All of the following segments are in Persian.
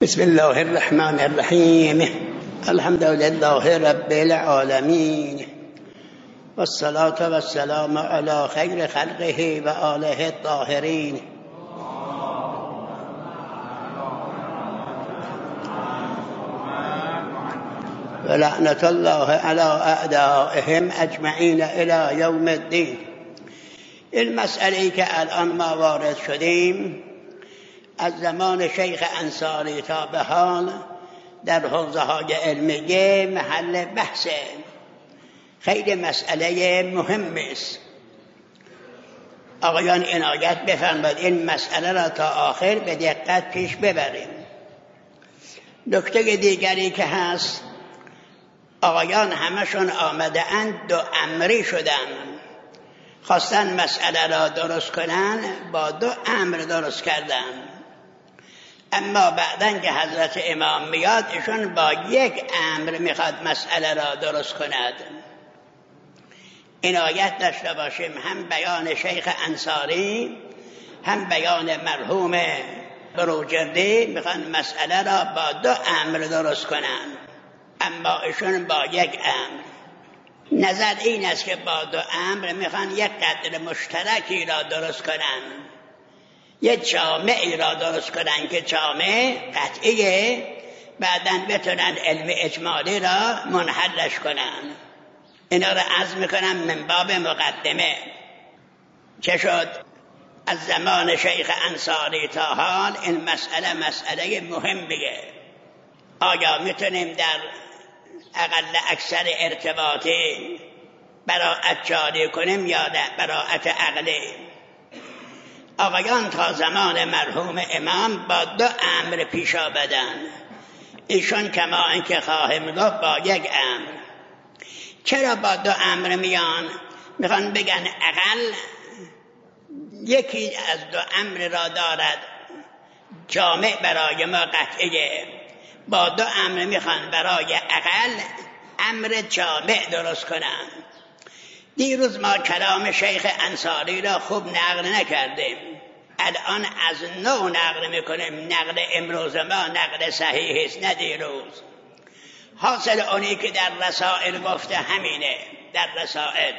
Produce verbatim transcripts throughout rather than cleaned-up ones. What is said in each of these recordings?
بسم الله الرحمن الرحیم. الحمد لله رب العالمین والصلاة والسلام علی خیر خلقه و آله الطاهرین. و لعنت الله علی اعدائهم اجمعین الی یوم الدین. این مسئله که الان ما وارد شدیم از زمان شیخ انصاری تا به حال در حوزه های علمیه محل بحث، خیلی مسئله مهم است. آقایان عنایت بفرمایید این مسئله را تا آخر به دقت پیش ببریم. نکته دیگری که هست، آقایان همشون آمده اند دو امری شدن، خواستن مسئله را درست کنن، با دو امر درست کردن. اما بعدن که حضرت امام میاد ایشون با یک امر میخواد مسئله را درست کند. عنایت داشته باشیم، هم بیان شیخ انصاری هم بیان مرحوم بروجردی میخوان مسئله را با دو امر درست کنند، اما ایشون با یک امر. نظر این است که با دو امر میخوان یک قدر مشترکی را درست کنند، یک جامعی را درست کنن که جامع قطعیه، بعدن بتونن علم اجمالی را منحلش کنن. اینا را عرض میکنم من باب مقدمه. چه شد؟ از زمان شیخ انصاری تا حال این مسئله مسئله مهمیه. آیا میتونیم در اقل اکثر ارتباطی براءت جاری کنیم یا نه براءت عقلی؟ آقایان تا زمان مرحوم امام با دو امر پیش آمدن. ایشون کما اینکه خواهم گفت با یک امر. چرا با دو امر میان؟ میخوان بگن اقل یکی از دو امر را دارد، جامع برای ما قطعیه. با دو امر میخوان برای اقل امر جامع درست کنن. دیروز ما کلام شیخ انصاری را خوب نقل نکردیم، الان از نو نقل میکنیم. نقل امروز ما نقل صحیح است نه دیروز. حاصل اونی که در رسائل گفته همینه. در رسائل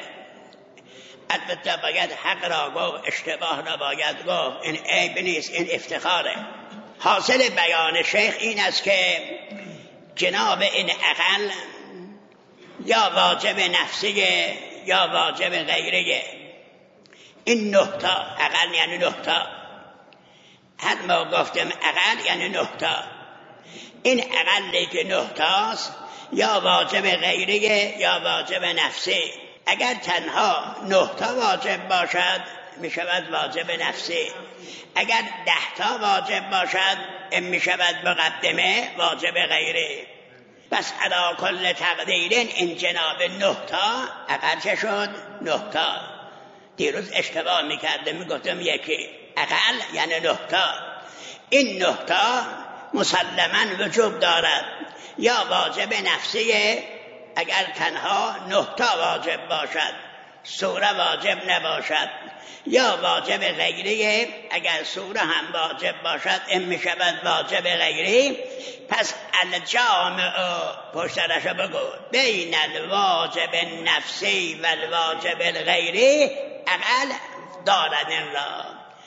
البته باید حق را گفت، اشتباه را باید گفت، این عیب نیست، این افتخاره. حاصل بیان شیخ این است که جناب این اقل یا واجب نفسیه یا واجب غیریه. این نه تا اقل یعنی نه تا. هر ما گفتم اقل یعنی نه تا. این اقلی که نه تاست یا واجب غیریه یا واجب نفسی. اگر تنها نه تا واجب باشد می شود واجب نفسی. اگر ده تا واجب باشد می شود مقدمه واجب غیری. بس علی کل تقدیرین این جناب نه تا اقل چه شد؟ نه تا. دیروز اشتباه میکرده میگفتم یکی. اقل یعنی نه تا. این نه تا مسلماً وجوب دارد، یا واجب نفسیه اگر تنها نه تا واجب باشد، سوره واجب نباشد، یا واجب غیریه اگر سوره هم واجب باشد این می شود واجب غیری. پس الجامع پشترش بگو بین الواجب نفسی و الواجب الغیری اقل دارد. این را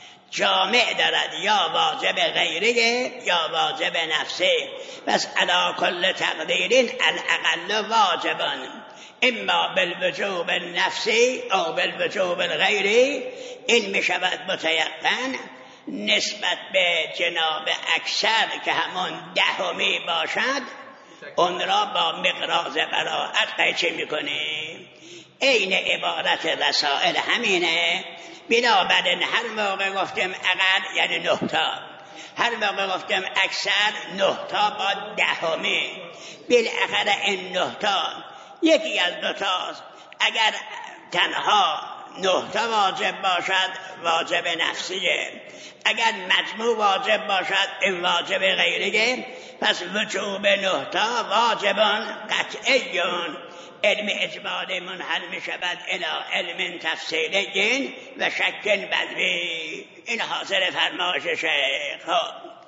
جامع دارد یا واجب غیریه یا واجب نفسی. پس علی کل تقدیرین الاقل واجبان، اما بالوجوب النفسی او بالوجوب الغیری. این می شود متیقن نسبت به جناب اکثر که همون دهمی باشد، اون را با مقراض براءت قیچی می کنیم. این عبارت رسائل همینه. بنابراین هر موقع گفتم اقل یعنی نه تا، هر موقع گفتم اکثر نه تا با دهمی. بالاخره این نه تا یکی از دو تاست. اگر تنها نه تا واجب باشد واجب نفسیه، اگر مجموع واجب باشد این واجب غیریه. پس وجوب نه تا واجبان قطعیون. علم اجمالی منحل می شود الى علم تفصیلی و شک بدوی. این حاصل فرمایش شیخ.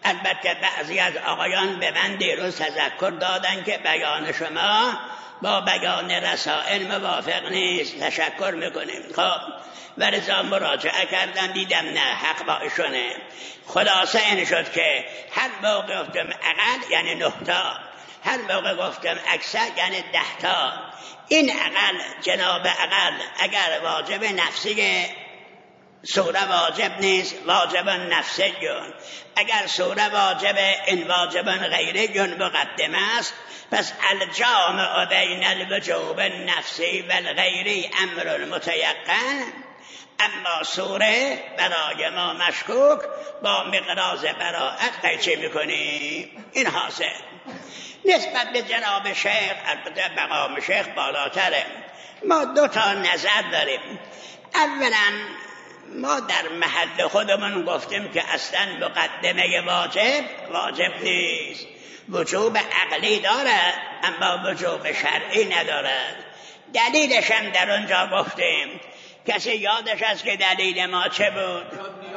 البته بعضی از آقایان به من دیروز تذکر دادن که بیان شما با بیان رسائل موافق نیست، تشکر میکنیم. خب ولذا مراجعه کردم، دیدم نه، حق با ایشونه. خلاصه این شد که هر موقع گفتم اقل یعنی نه تا، هر موقع گفتم اکثر یعنی ده تا. این اقل جناب اقل اگر واجب نفسیه سوره واجب نیست، واجب نفسی جون. اگر سوره واجب این واجب غیره جون مقدمه است. پس الجامع بین الوجوب النفسی و الغیری امر متیقن. اما سوره برای ما مشکوک، با مقراض براءت قیچی میکنیم. این حاصل. نسبت به جناب شیخ، البته مقام شیخ بالاتره، ما دو تا نظر داریم. اولا ما در محل خودمون گفتیم که اصلا مقدمه واجب واجب نیست، وجوب عقلی دارد اما وجوب شرعی ندارد. دلیلش هم در اونجا گفتیم. کسی یادش است که دلیل ما چه بود؟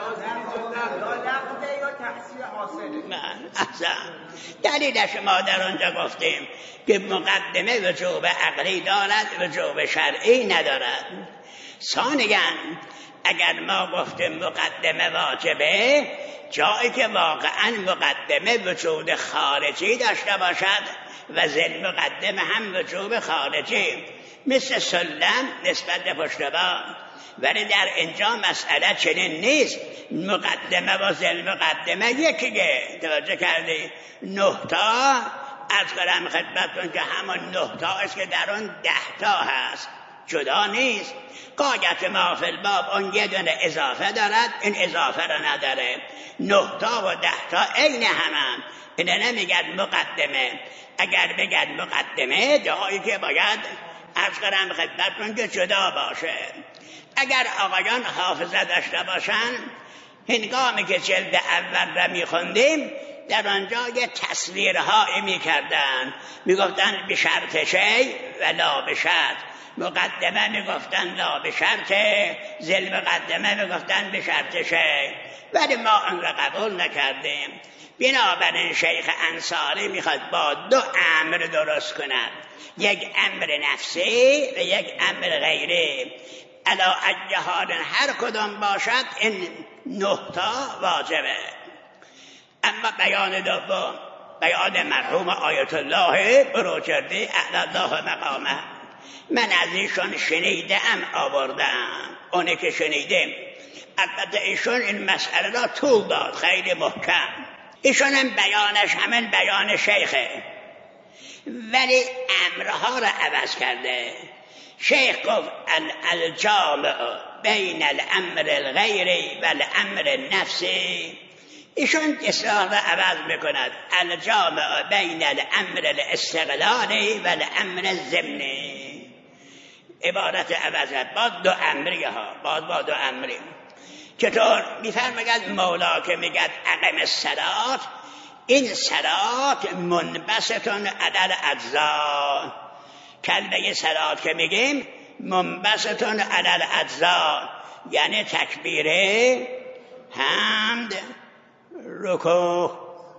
دلیلش ما در اونجا گفتیم که مقدمه وجوب عقلی دارد، وجوب شرعی ندارد. ثانیاً اگر ما گفتیم مقدمه واجبه، جایی که واقعا مقدمه وجود خارجی داشته باشد و ذل مقدمه هم وجوب خارجی، مثل سلم نسبت به پشتبان. ولی در اینجا مسئله چنین نیست. مقدمه و ذل مقدمه یکیه. توجه کردی؟ نه تا از کنم خدمتتون که همون نه تا است که در اون ده تا هست، جدا نیست. قایت ما فی الباب اون یه دونه اضافه دارد، این اضافه را نداره. نه تا و ده تا عین همن. اینه نمیگن مقدمه. اگر بگن مقدمه، جایی که باید از کنم خدمتتون که جدا باشه. اگر آقایان حافظه داشته باشن، هنگامی که جلد اول را میخوندیم در آنجا یه تصویرهایی میکردن، میگفتن به شرط شی و لا به شرط. مقدمه میگفتن لا به شرط، ذل مقدمه میگفتن به شرط شی، ولی ما آن را قبول نکردیم. بنابراین شیخ انصاری میخواد با دو امر درست کند، یک امر نفسی و یک امر غیری. علا ای حال هر کدام باشد این نه تا واجبه. اما بیان دوم، بیان مرحوم آیت الله بروجردی اعلی الله مقامه، من از ایشون شنیدم آوردم. اونه که شنیدم، البته ایشون این مسئله را طول داد خیلی محکم. ایشون هم بیانش همین بیان شیخه، ولی امرها را عوض کرده. شیخ گفت الجامع بین الامر الغیری و الامر النفسی. ایشون اصلاح را عوض میکند، الجامع بین الامر الاستقلالی و الامر الضمنی. عبارت عوضت باز دو امری ها، باز با دو امری. چطور؟ میفرماید مولا که میگد اقم الصلاة، این صلات منبسطون عدل اجزا. کلمه صلات که میگیم منبسطون عدل اجزا، یعنی تکبیره، حمد، رکوع،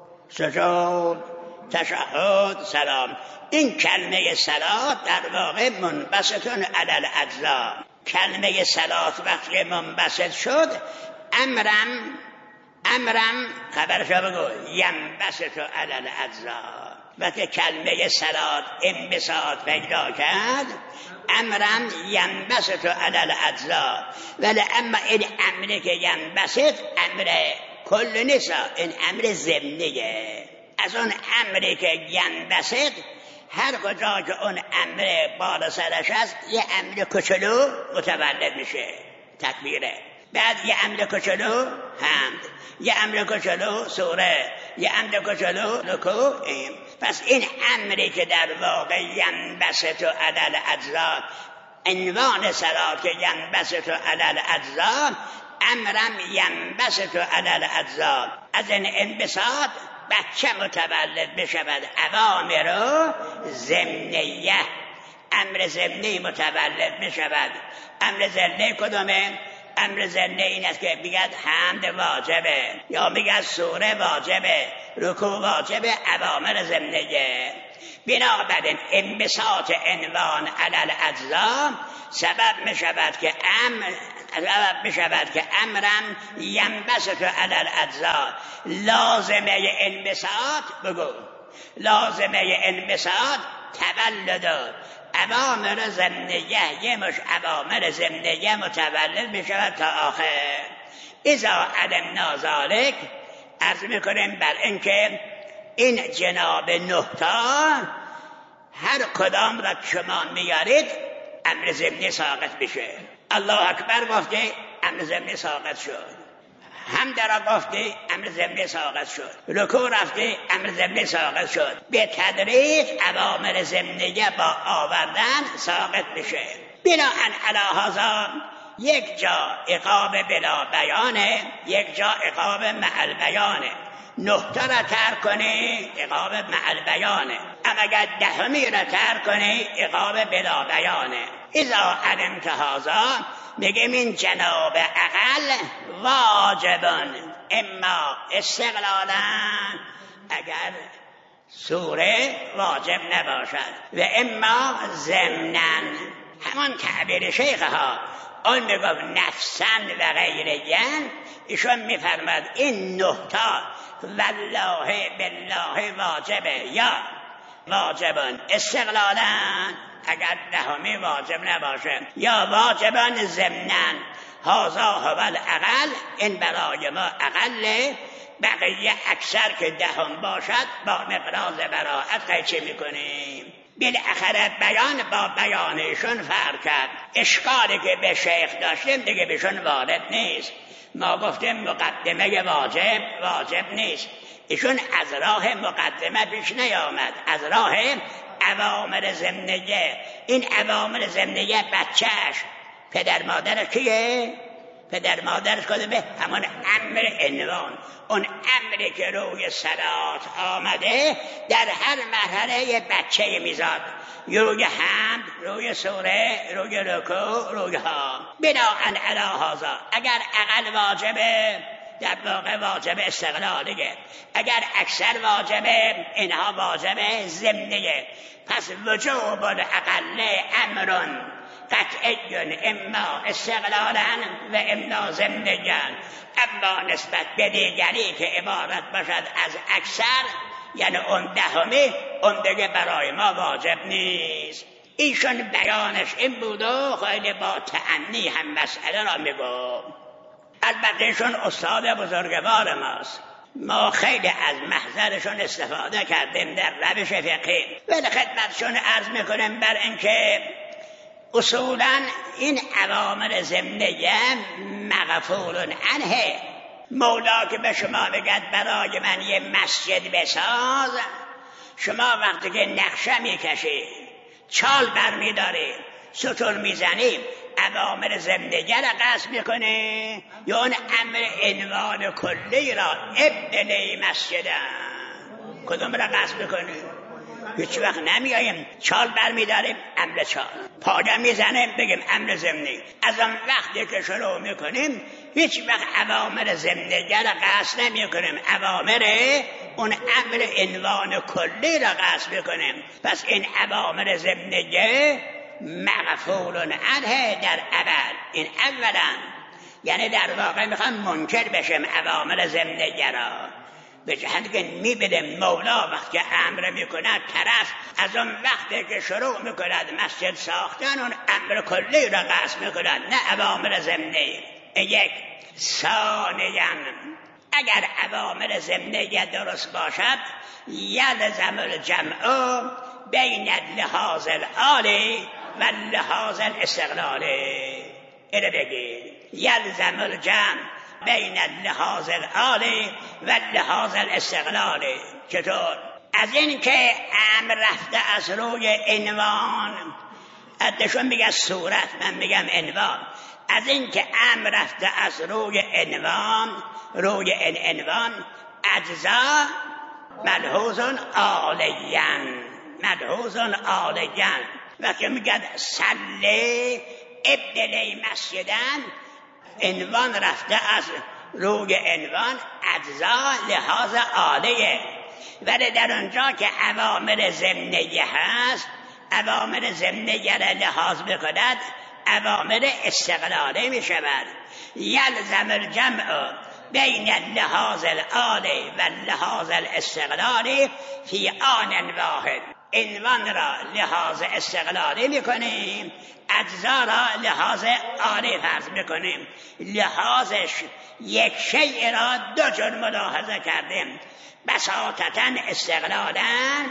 سجود، تشهد، سلام. این کلمه صلات در واقع منبسطون عدل اجزا. کلمه صلات وقتی منبسط شد، امرم امرم خبرشو بگو ینبسط عدل اجزا. وقتی کلمه صلات انبساط پیدا کرد، امرم ینبسط عدل اجزا. ولی اما این امری که ینبسط امر کل نیست، این امر ضمنیه. از اون امری که ینبسط هر کجا که اون امر بالا سرش است یه امر کوچولو متولد میشه، تکبیره. بعد یه امر کوچولو حمد، یه امر کوچولو سوره، یه امر کوچولو رکوع. پس این امری که در واقع ینبسط عدل اجزا، عنوان صلات که ینبسط عدل اجزا، امرم ینبسط عدل اجزا. از این انبساط بچه متولد بشود، اوامر ضمنیه، امر ضمنی متولد بشود. امر ضمنی کدومه؟ امر ضمنی این است که میگد حمد واجبه یا میگد سوره واجبه، رکوع واجبه، اوامر ضمنیه. بنابراین انبساط عنوان علی الاجزا سبب میشود که امر سبب میشود که امرم ینبسط علی الاجزا. لازمه انبساط بگو لازمه انبساط تولد اوامر ضمنیه، یه مش اوامر ضمنیه متولد میشود تا آخر. اذا علمنا ذلک، عرض میکنیم بر اینکه این جناب نه تا هر کدام را شما میارید امر ضمنی ساقط بشه. الله اکبر گفته امر ضمنی ساقط شد، حمد را گفته امر ضمنی ساقط شد، رکوع رفته امر ضمنی ساقط شد. به تدریج اوامر ضمنیه با آوردن ساقط بشه. بناءً علی هذا یک جا عقاب بلا بیانه، یک جا عقاب مع البیانه. نه تا را ترک کنی عقاب مع البیانه، اما اگر دهمی را ترک کنی عقاب بلا بیانه. اذا علمت هذا میگیم این جناب اقل واجبان، اما استقلالا اگر سوره واجب نباشد و اما ضمناً. همان تعبیر شیخ ها اون میگفت نفسن و غیره، ایشون میفرماد این نه تا والله بالله واجبه یا واجبان استقلالا اگر دهمی واجب نباشه، یا واجبان ضمناً. هذا هو الاقل، این برای ما اقله، بقیه اکثر که دهم باشد با مقراض براءت قیچه میکنیم. بالاخره بیان با بیانشون فرق کرد. اشکالی که به شیخ داشتیم دیگه بهشون وارد نیست. ما گفتیم مقدمه واجب واجب نیست، ایشون از راه مقدمه پیش نیامد، از راه اوامر ضمنیه. این اوامر ضمنیه بچهش پدر مادرش کیه؟ پدر مادرش کدومه؟ همون امر عنوان، اون امری که روی صلات آمده در هر مرحله بچه میزاد، روی حمد، روی سوره، روی رکوع، روی ها. بناءً علی هذا اگر اقل واجبه در واقع واجب استقلالیه، اگر اکثر واجبه اینها واجب ضمنیه. پس وجوب الاقل امرون قطعی اما استقلالا و اما ضمنیا. اما نسبت به دیگری که عبارت باشد از اکثر، یعنی اون دهمی، اون دیگه برای ما واجب نیست. ایشون بیانش این بود و خیلی با تأنی هم مسئله را میگو. البته ایشون استاد بزرگوار ماست، ما خیلی از محضرشون استفاده کردیم در روش فقهی، ولی خدمتشون عرض میکنیم بر اینکه اصولاً این اوامر ضمنیه مغفور عنه. مولا که به شما بگد برای من یه مسجد بساز، شما وقتی که نقشه میکشی، چال برمیداری، ستون میزنی، اوامر ضمنیه را قصد میکنه یا اون امر عنوان کلی را ابنی مسجدن کدوم را قصد میکنه؟ هیچ وقت نمیاییم چال برمیداریم امر چال، پاگه میزنیم بگیم امر ضمنی. از آن وقتی که شروع میکنیم هیچ وقت اوامر ضمنیه را قصد نمیکنیم، اوامر اون امر عنوان کلی را قصد میکنیم. پس این اوامر ضمنیه مغفور عنه در اول. این اولا، یعنی در واقع میخوام منکر بشیم اوامر ضمنیه را، به جهت که میبینیم مولا وقتی امر میکند طرف از اون وقتی که شروع میکند مسجد ساختن اون امر کلی را قصد میکند، نه اوامر ضمنی. یک. ثانیاً اگر اوامر ضمنیه درست باشد یلزم الجمع بین اللحاظ العالی و اللحاظ الاستقلالی. اینو بگید، یلزم الجمع بین اللحاظ العالی و اللحاظ الاستقلالی. چطور؟ از این که امر رفته از روی عنوان، ادشون میگه صورت، من میگم عنوان. از این که امر رفته از روی عنوان، روی این عنوان اجزا ملحوظ عالیان، ملحوظ عالیان. وقتی میگه صلی ابنی مسجدن، عنوان رفته از روی عنوان، اجزا لحاظ عالیه، ولی در اونجا که اوامر ضمنیه هست، اوامر ضمنیه را لحاظ بکند اوامر استقلالی می شود. یلزم الجمع بین اللحاظ العالی و اللحاظ الاستقلالی فی آن واحد. عنوان را لحاظ استقلالی میکنیم، اجزا را لحاظ عالی فرض میکنیم. لحاظش یک شیء را دو جور ملاحظه کردیم، بساطتا استقلالا،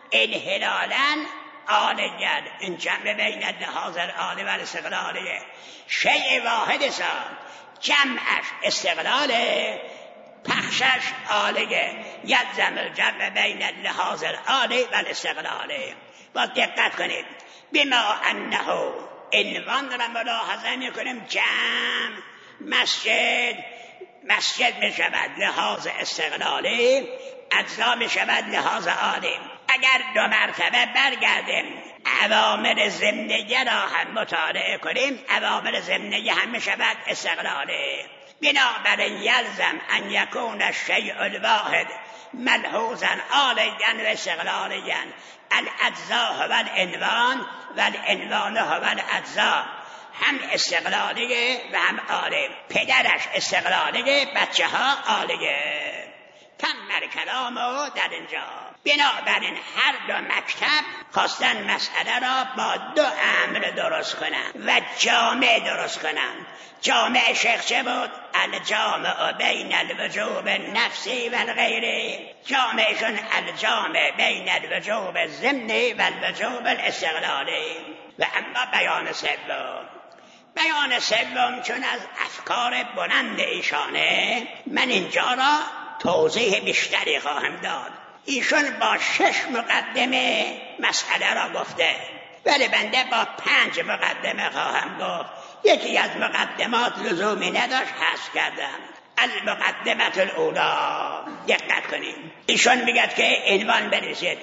انحلالا عالیت. این جمع بین اللحاظ العالی و الاستقلالیه. شیء واحد سا جمعش استقلاله، پخشش عالیه. یلزم الجمع بین اللحاظ العالی و الاستقلالی. با دقت کنید، بما انه عنوان را ملاحظه میکنیم، جمع مسجد، مسجد میشود لحاظ استقلالی، اجزا میشود لحاظ عالی. اگر دو مرتبه برگردیم اوامر ضمنیه را هم مطالعه کنیم، اوامر ضمنیه هم میشود استقلالی. بنابراین یلزم ان یکون الشیء الواحد ملحوظا عالیا و استقلالیا. الاجزا هو العنوان و العنوان هو الاجزا. هم استقلالیه و هم عالی. پدرش استقلالیه، بچه ها عالیه. تم کلامو در اینجا. بنابراین هر دو مکتب خواستن مسئله را با دو امر درست کنن و جامع درست کنن. جامع شیخ چه بود؟ الجامع بین الوجوب النفسی و الغیری. جامعشون الجامع بین الوجوب الضمنی و الوجوب الاستقلالی. و اما بیان سوم، بیان سوم چون از افکار بلند ایشانه، من اینجا را توضیح بیشتری خواهم داد. ایشون با شش مقدمه مسئله را گفته، ولی بنده با پنج مقدمه خواهم گفت. یکی از مقدمات لزومی نداشت، حذف کردم. المقدمه الاولا. دقت کنیم، ایشون میگه که عنوان بنویسید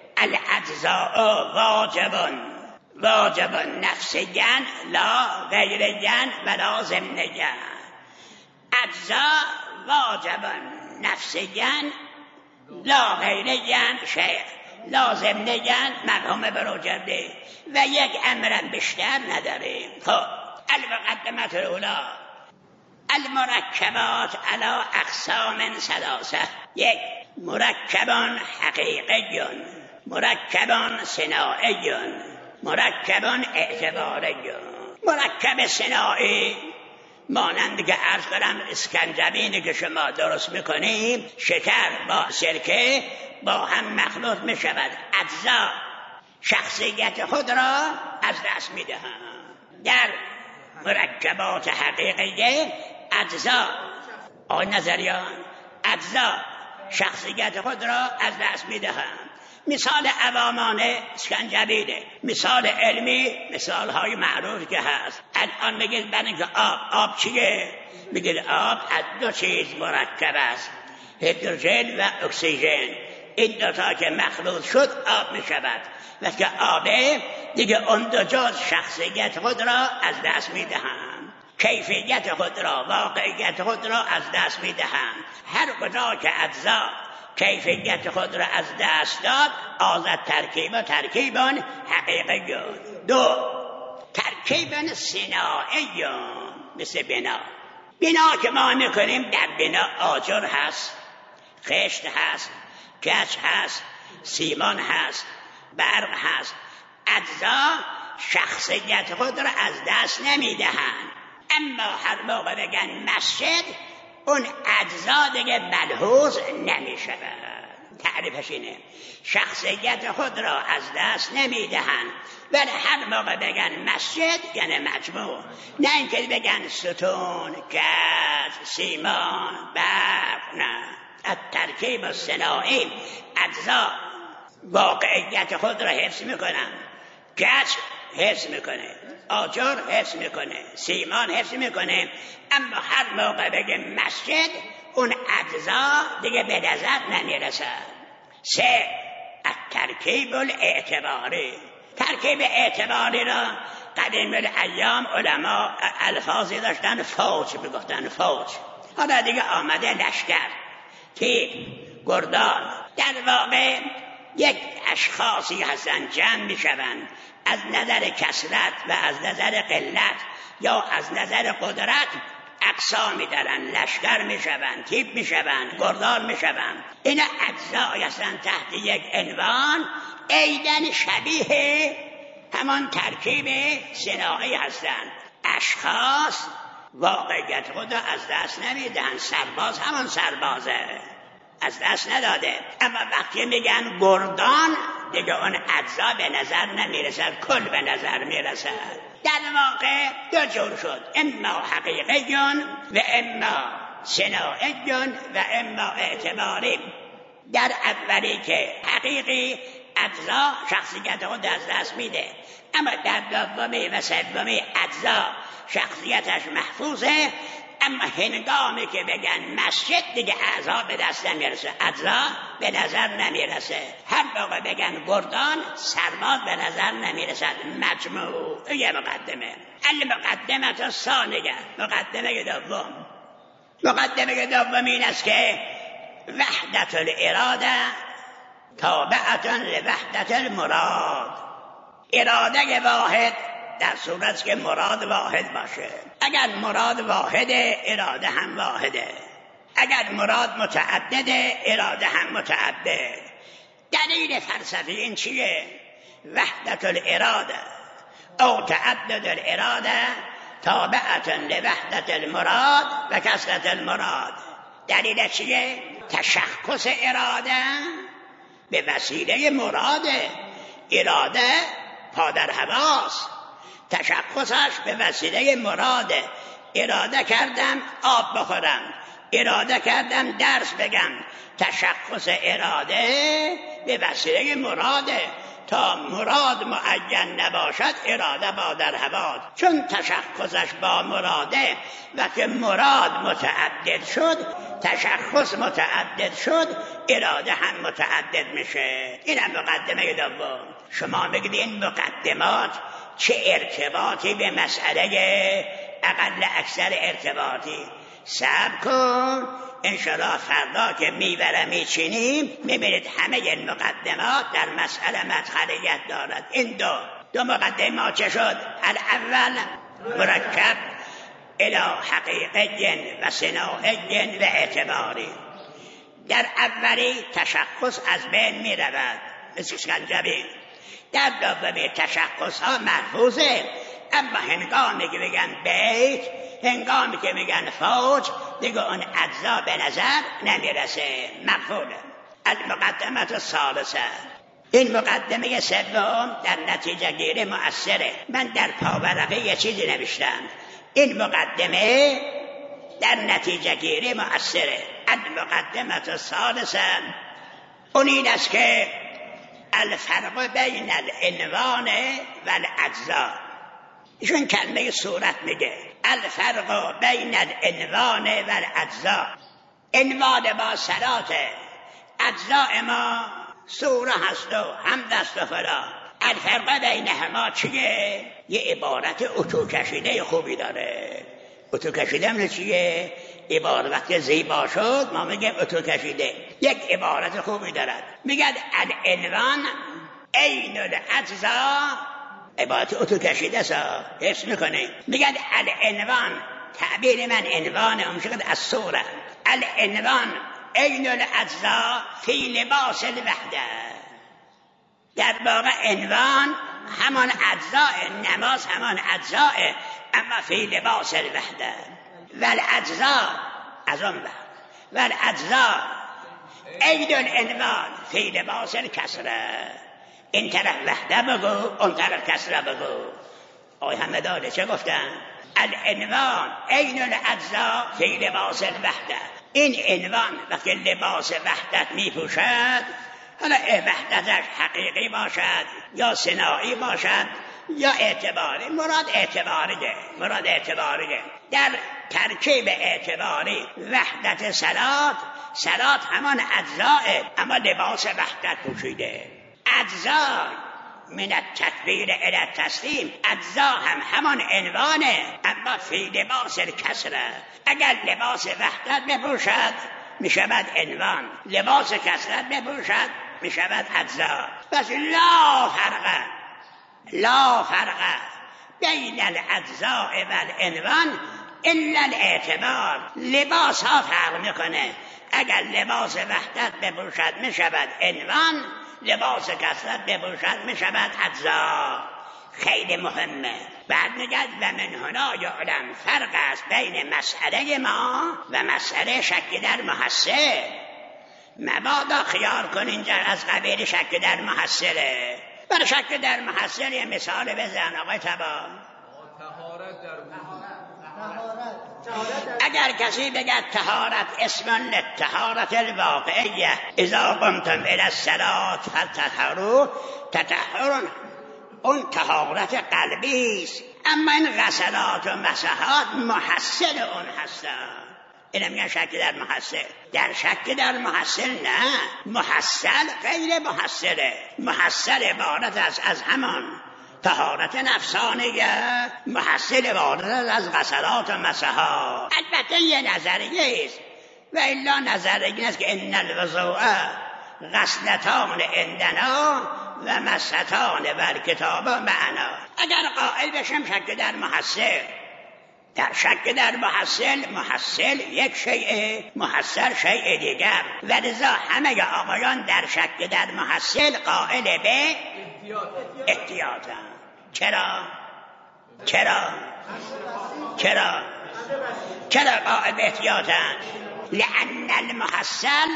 الاجزاء واجبون، واجب نفسیاً لا غیریاً ولا ضمنیاً. اجزا واجب نفسیاً لا غیریاً شیخ لا ضمنیاً مرحوم بروجردی و یک امرم بیشتر نداریم. خب المقدمه الاولا، المرکبات علی اقسام ثلاثه. یک، مرکبان حقیقیون، مرکبان صناعیون، مرکبان اعتباریون. مرکب صناعی مانند که عرض کنم اسکنجبینی که شما درست میکنیم، شکر با سرکه با هم مخلوط میشود، اجزا شخصیت خود را از دست میدهند. در مرکبات حقیقیه اجزا، آن نظریان، اجزا شخصیت خود را از دست میدهند. مثال عوامان اسکنجبینه، مثال علمی مثال های معروف که هست. الان میگید برای که آب، آب چیه؟ میگید آب از دو چیز مرکب است، هیدروژن و اکسیژن. این دوتا که مخلوط شد آب میشود. وقتی آبه دیگه اون دو جز شخصیت خود را از دست میدهند، کیفیت خود را، واقعیت خود را از دست میدهند. هر کجا که اجزا کیفیت خود را از دست داد، آزد ترکیب و ترکیبان حقیقیون. دو، ترکیبان صناعیون، مثل بنا. بنا که ما میکنیم، در بنا آجر هست، خشت هست، گچ هست، سیمان هست، برق هست. اجزا شخصیت خود را از دست نمیدهند. اما هر موقع بگن مسجد، اون اجزا دیگه ملحوظ نمی شود. تعریفش اینه، شخصیت خود را از دست نمی دهند. ولی هر موقع بگن مسجد یعنی مجموع، نه اینکه بگن ستون، گچ، سیمان، برق. نه، الترکیب الصناعی، اجزا واقعیت خود را حفظ میکنن. گچ حفظ میکنه، آجر حفظ میکنه، سیمان حفظ میکنه. اما هر موقع بگه مسجد، اون اجزا دیگه به نظر نمیرسد. سه، الترکیب الاعتباری. ترکیب اعتباری را قدیم الایام علما الفاظی داشتن فوج میگفتن فوج. حالا دیگه آمده لشکر، تیپ، گردان. در واقع یک اشخاصی هستن جمع میشوند از نظر کثرت و از نظر قلت یا از نظر قدرت اقسامی دارن، لشکر میشوند، تیپ میشوند، گردان میشوند. این اجزایی هستن تحت یک عنوان ایدن شبیه همان ترکیب صناعی هستند. اشخاص واقعیت خود از دست نمیدن، سرباز همان سربازه، از دست نداده. اما وقتی میگن گردان دیگه اون اجزا به نظر نمیرسد، کل به نظر میرسد. در واقع دو جور شد، اما حقیقی و اما صناعی و اما اعتباری. در اولی که حقیقی اجزا شخصیت خود از دست میده، اما در دومی و سومی اجزا شخصیتش محفوظه. اما هنگامی که بگن مسجد دیگه اعضا به دست نمیرسه، اجزا به نظر نمیرسه. هر موقع بگن گردان سرباز به نظر نمیرسد. مجموع یه مقدمه. المقدمه الثانیه، مقدمه دوم. مقدمه دوم این است که وحدت الاراده تابعه لوحدت المراد. اراده واحد در صورت که مراد واحد باشه. اگر مراد واحده اراده هم واحده، اگر مراد متعدده اراده هم متعدد. دلیل فلسفی این چیه؟ وحدت الاراده او تعدد الاراده تابعه لوحدت المراد و کثرت المراد. دلیل چیه؟ تشخص اراده به وسیله مراده. اراده پادر هواست، تشخصش به وسیله مراده. اراده کردم آب بخورم، اراده کردم درس بگم. تشخص اراده به وسیله مراده. تا مراد معین نباشد اراده پادر هواست. چون تشخصش با مراده و که مراد متعدد شد، تشخص متعدد شد، اراده هم متعدد میشه. این هم مقدمه دوم. شما بگید این مقدمات چه ارتباطی به مسئله اقل اکثر ارتباطی؟ صبر کن انشاءالله فردا که میبره میچینیم میبینید همه این مقدمات در مسئله مدخلیت دارد. این دو دو مقدمه چه شد؟ الاول مرکب الى حقیقی و صناعی و اعتباری. در اولی تشخص از بین میرود مثل شکنجبی. در دومی تشخص ها محفوظه، اما هنگامی که بگن بیت، هنگامی که میگن فوج، دیگه اون اجزا به نظر نمیرسه، مقبوله. المقدمه الثالثه، این مقدمه سوم در نتیجه گیری مؤثره. من در پاورقی یه چیزی نوشتم، این مقدمه در نتیجه گیری مؤثره. المقدمه الثالثه اون این است که الفرق بین العنوان و الاجزا. ایشون کلمه صورت میگه الفرق بین العنوان و الاجزا. عنوان با صلاته، اجزا ما سوره هست و حمد است و فلا. الفرق بین هما چیه؟ یه عبارت اتو کشیده خوبی داره. اتو کشیده من چیه؟ عبارت وقتی زیبا شد ما میگیم اتو کشیده. یک عبارت خوبی دارد، میگد العنوان عین الاجزا. عبارت اتو کشیده سا حس میکنه. میگد العنوان، تعبیر من عنوان امشقد از سوره. العنوان عین الاجزا فی لباس الوحده. در واقع عنوان همان اجزاء، نماز همان اجزاء، اما فی لباس الوحده. والاجزاء از اون وقت والاجزاء عین العنوان فی لباس الکسره. این طرف وحده بگو، اون طرف کسره بگو. آقای همداله چه گفتن؟ العنوان عین الاجزاء فی لباس الوحده. این عنوان وقتی لباس وحدت می پوشد، حالا وحدتش حقیقی باشد یا صناعی باشد یا اعتباری، مراد اعتباریه، مراد اعتباریه. در ترکیب اعتباری وحدت صلات، صلات همان اجزاء اما لباس وحدت پوشیده. اجزا من التکبیر الی التسلیم، اجزا هم همان عنوانه، اما فی لباس الکسره. اگر لباس وحدت بپوشد میشود عنوان، لباس کسرت بپوشد میشود اجزا. پس لا فرق لا فرق بین الاجزاء و العنوان الا الاعتبار. لباس ها فرق میکنه، اگر لباس وحدت بپوشد میشود عنوان، لباس کسرت بپوشد میشود اجزا. خیلی مهمه. بعد میگد و من هنا یعلم، فرق است بین مسئله ما و مسئله شک در محصل. مبادا خیال کن اینجا از قبیل شک در محصله. برای شک در محصل یه مثال بزن آقای تبا. اگر کسی بگد طهارت اسم للطهارت الواقعیه، اذا قمتم الی الصلاة فطهروا، تطهرون اون طهارت قلبی است، اما این غسلات و مسحات محصل اون هستند. اینم میگن شک در محصل. در شک در محصل نه، محصل غیر محصله. محصل عبارت است از همان طهارت نفسانیه، محصل عبارت از غسلات و مسحات. البته یه نظریه است و الا نظریه است که ان الوضوء غسلتان عندنا و مسحتان و الکتاب معنا. اگر قائل بشم شک در محصل، در شک در محصل، محصل یک شیء، محصل شیء دیگر، و لذا همه آقایان در شک در محصل قائل به احتیاطن. چرا؟ چرا؟ چرا؟ چرا قائل به احتیاطن؟ لأن المحصل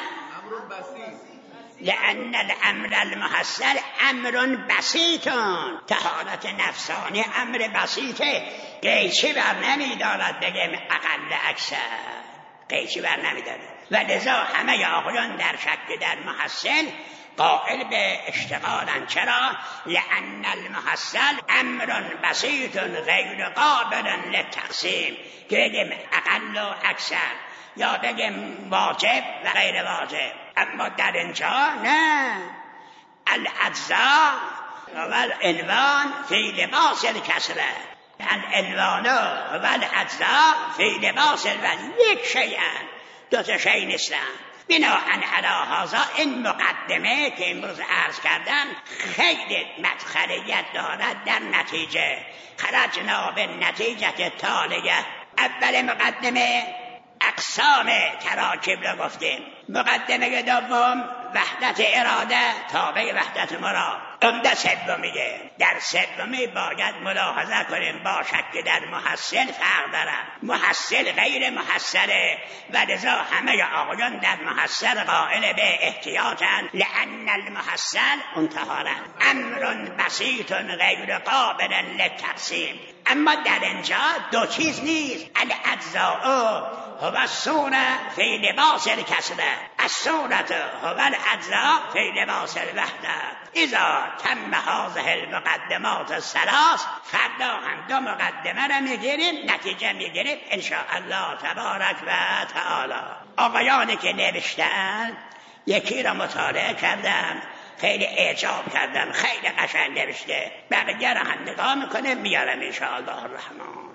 لأن الامر المحصل امر بسيط. طهارت نفسانی امر بسیطه، قیچی بر نمی دارد بگیم اقل اکثر، قیچی بر نمی دارد. و لذا همه آقایان در شک در محصل قائل به اشتغالن. چرا؟ لأن المحصل امر بسيط غیر قابل للتقسیم، که بگیم اقل و اکثر یا بگیم واجب و غیر واجب. اما در اینجا نه، الاجزاء و العنوان فی لباس الکسره، العنوان و الاجزاء فی لباس العنوان یک شیئن، دو تا شیء نیستن. بناهن علی هذا این مقدمه که امروز عرض کردم خیلی مدخلیت دارد در نتیجه. خرجنا به نتیجه تالیه. اول مقدمه اقسام تراکیب رو گفتیم. مقدمه دوم وحدت اراده تابع وحدت مراد. عمده سومیه. در سومی باید ملاحظه کنیم با شک در محصل فرق دارن. محصل غیر محصله و لذا همه آقایان در محصل قائل به احتیاطن. لأن المحصل اون طهارت امر بسیط غیر قابل للتقسیم. اما در اینجا دو چیز نیست. الاجزاء هو الصورة فی لباس الکسره، الصورة هو الاجزاء فی لباس الوحده. اذا تم هذه المقدمات الثلاث، فردا هم دو مقدمه را میگیریم، نتیجه میگیریم ان شاء الله تبارک و تعالی. آقایانی که نوشتن یکی را مطالعه کردم، خیلی اعجاب کردم، خیلی قشنگ نوشته. بقیه را هم نگاه میکنه میارم ان شاء الله الرحمن.